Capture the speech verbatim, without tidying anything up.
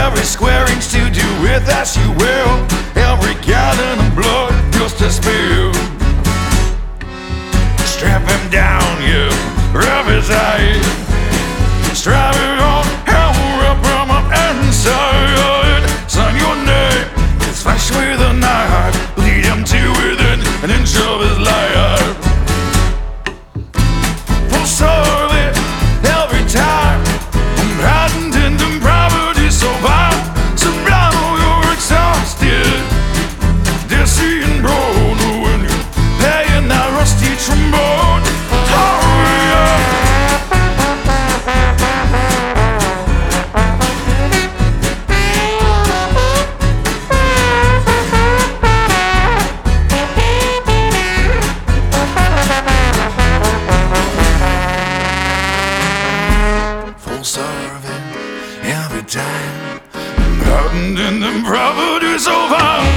every square inch to do with as you will. Every gallon of blood just to spill. Strap him down, you rub his eyes. Strap it on, hammer up from up inside. Sign your name, it's flash with a knife. Lead him to within an inch of his life. Full service every time. I'm patented and property so vile. Sublime, you're exhausted. Dizzy and broken when you're playing that rusty trombone. Hurry up. Serving every time, patented and property so fine.